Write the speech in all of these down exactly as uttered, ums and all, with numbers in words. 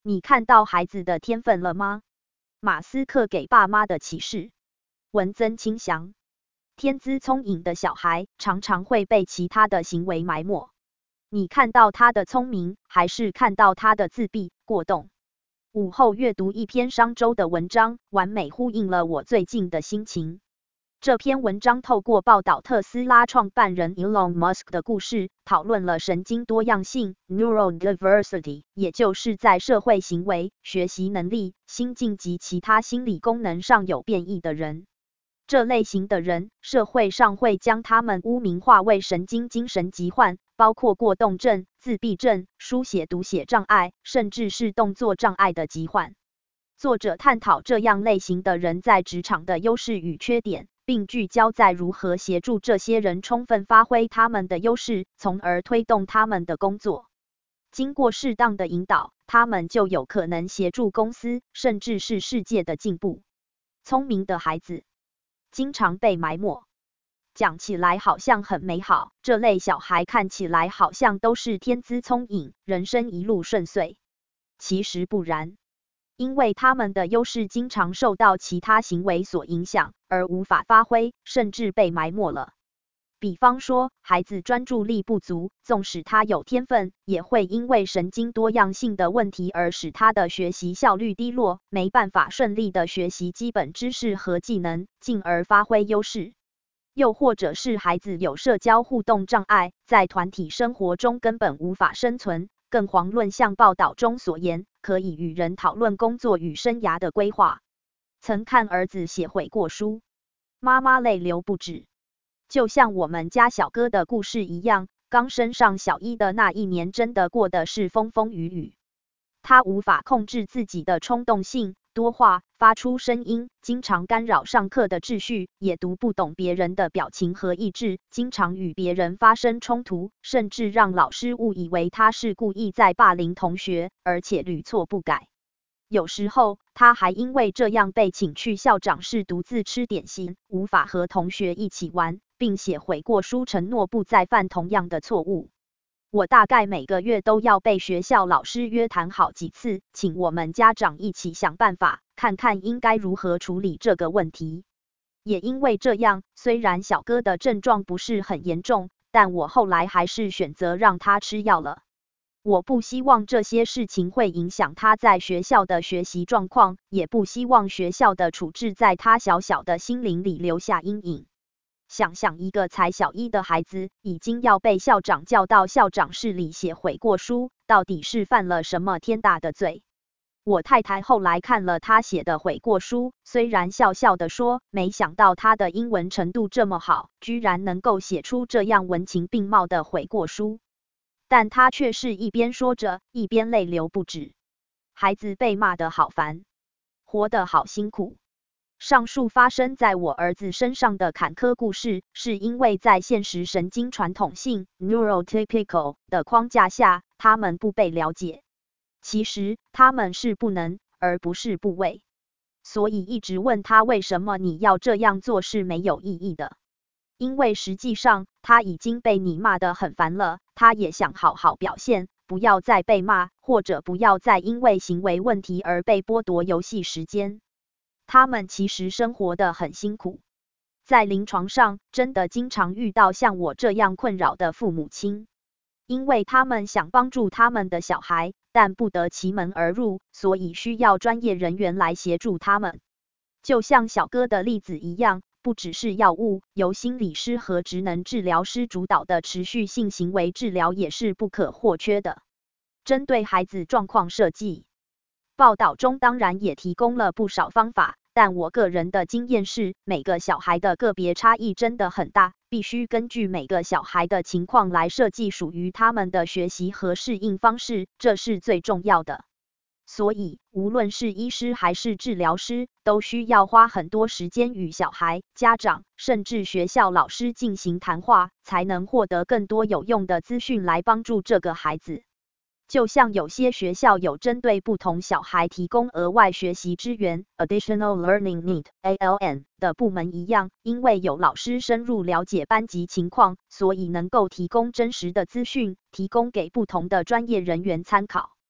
你看到孩子的天分了吗？马斯克给爸妈的启示。文曾清祥。天资聪颖的小孩常常会被其他的行为埋没。你看到他的聪明，还是看到他的自闭、过动？午后阅读一篇商周的文章，完美呼应了我最近的心情。这篇文章透过报道特斯拉创办人 Elon Musk 的故事，讨论了神经多样性 （neurodiversity）， 也就是在社会行为、学习能力、心境及其他心理功能上有变异的人。这类型的人，社会上会将他们污名化为神经精神疾患，包括过动症、自闭症、书写读写障碍，甚至是动作障碍的疾患。作者探讨这样类型的人在职场的优势与缺点，并聚焦在如何协助这些人充分发挥他们的优势，从而推动他们的工作。经过适当的引导，他们就有可能协助公司，甚至是世界的进步。聪明的孩子经常被埋没。讲起来好像很美好，这类小孩看起来好像都是天资聪颖，人生一路顺遂。其实不然。因为他们的优势经常受到其他行为所影响，而无法发挥，甚至被埋没了。比方说，孩子专注力不足，纵使他有天分，也会因为神经多样性的问题而使他的学习效率低落，没办法顺利的学习基本知识和技能，进而发挥优势。又或者是孩子有社交互动障碍，在团体生活中根本无法生存，更遑论像报道中所言，可以与人讨论工作与生涯的规划。曾看儿子写悔过书，妈妈泪流不止。就像我们家小哥的故事一样，刚升上小一的那一年真的过的是风风雨雨。他无法控制自己的冲动性，多话，发出声音，经常干扰上课的秩序，也读不懂别人的表情和意志，经常与别人发生冲突，甚至让老师误以为他是故意在霸凌同学，而且屡错不改。有时候，他还因为这样被请去校长室独自吃点心，无法和同学一起玩，并写悔过书承诺不再犯同样的错误。我大概每个月都要被学校老师约谈好几次，请我们家长一起想办法，看看应该如何处理这个问题。也因为这样，虽然小哥的症状不是很严重，但我后来还是选择让他吃药了。我不希望这些事情会影响他在学校的学习状况，也不希望学校的处置在他小小的心灵里留下阴影。想想一个才小一的孩子，已经要被校长叫到校长室里写悔过书，到底是犯了什么天大的罪？我太太后来看了他写的悔过书，虽然笑笑地说，没想到他的英文程度这么好，居然能够写出这样文情并茂的悔过书。但他却是一边说着，一边泪流不止。孩子被骂得好烦，活得好辛苦。上述发生在我儿子身上的坎坷故事，是因为在现实神经传统性 neurotypical 的框架下，他们不被了解。其实他们是不能，而不是不为。所以一直问他为什么你要这样做是没有意义的。因为实际上他已经被你骂得很烦了，他也想好好表现，不要再被骂，或者不要再因为行为问题而被剥夺游戏时间。他们其实生活得很辛苦。在临床上，真的经常遇到像我这样困扰的父母亲，因为他们想帮助他们的小孩，但不得其门而入，所以需要专业人员来协助他们。就像小哥的例子一样，不只是药物，由心理师和职能治疗师主导的持续性行为治疗也是不可或缺的。针对孩子状况设计，报道中当然也提供了不少方法，但我个人的经验是，每个小孩的个别差异真的很大，必须根据每个小孩的情况来设计属于他们的学习和适应方式，这是最重要的。所以，无论是医师还是治疗师，都需要花很多时间与小孩、家长，甚至学校老师进行谈话，才能获得更多有用的资讯来帮助这个孩子。就像有些学校有针对不同小孩提供额外学习支援 （Additional Learning Need，A L N） 的部门一样，因为有老师深入了解班级情况，所以能够提供真实的资讯，提供给不同的专业人员参考。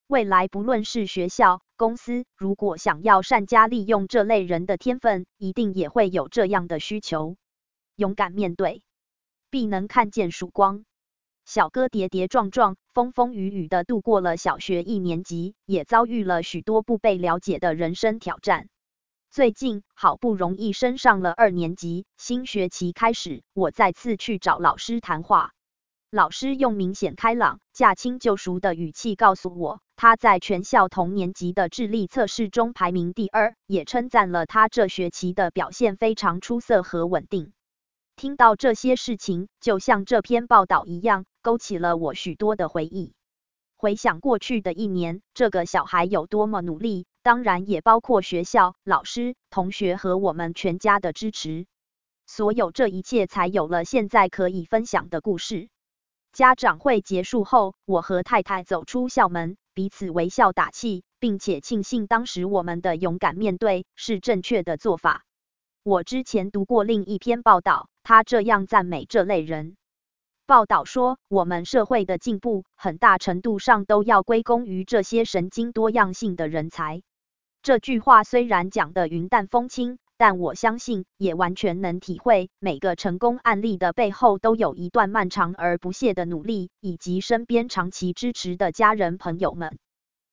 未来不论是学校、公司，如果想要善加利用这类人的天分，一定也会有这样的需求。勇敢面对，必能看见曙光。小哥跌跌撞撞、风风雨雨的度过了小学一年级，也遭遇了许多不被了解的人生挑战。最近好不容易升上了二年级，新学期开始，我再次去找老师谈话。老师用明显开朗、驾轻就熟的语气告诉我，他在全校同年级的智力测试中排名第二，也称赞了他这学期的表现非常出色和稳定。听到这些事情，就像这篇报道一样，勾起了我许多的回忆。回想过去的一年，这个小孩有多么努力，当然也包括学校、老师、同学和我们全家的支持。所有这一切才有了现在可以分享的故事。家长会结束后，我和太太走出校门，彼此微笑打气，并且庆幸当时我们的勇敢面对是正确的做法。我之前读过另一篇报道，他这样赞美这类人。报道说，我们社会的进步很大程度上都要归功于这些神经多样性的人才。这句话虽然讲得云淡风轻，但我相信也完全能体会，每个成功案例的背后都有一段漫长而不懈的努力，以及身边长期支持的家人朋友们。